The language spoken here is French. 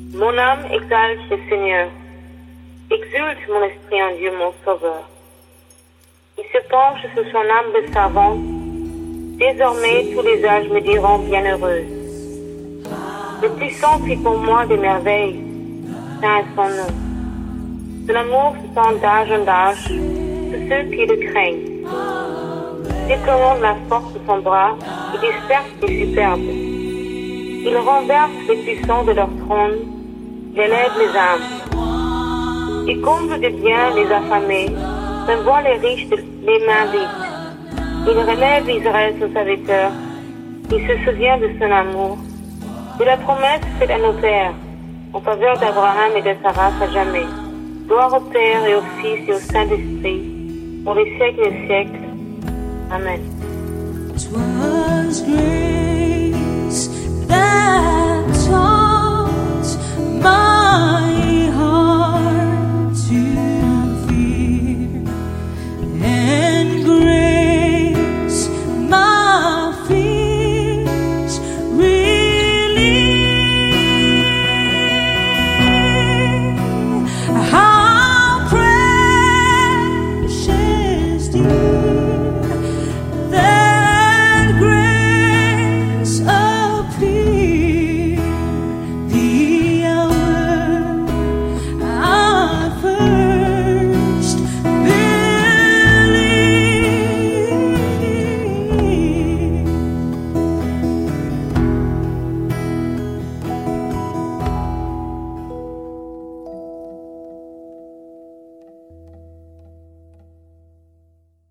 Mon âme exalte le Seigneur. Exulte mon esprit en Dieu, mon Sauveur. Il se penche sur son âme de servante. Désormais, tous les âges me diront bienheureuse. Le puissant fit pour moi des merveilles. Saint est son nom. Son amour s'étend d'âge en âge, tous ceux qui le craignent. Déployant de la force de son bras, il disperse les superbes. Il renverse les puissants de leur trône, il élève les âmes. Il comble de bien les affamés, renvoie les riches les mains vides. Il relève Israël son serviteur, il se souvient de son amour, de la promesse faite à nos pères, en faveur d'Abraham et de sa race à jamais. Gloire au Père et au Fils et au Saint-Esprit, pour les siècles des siècles. Amen.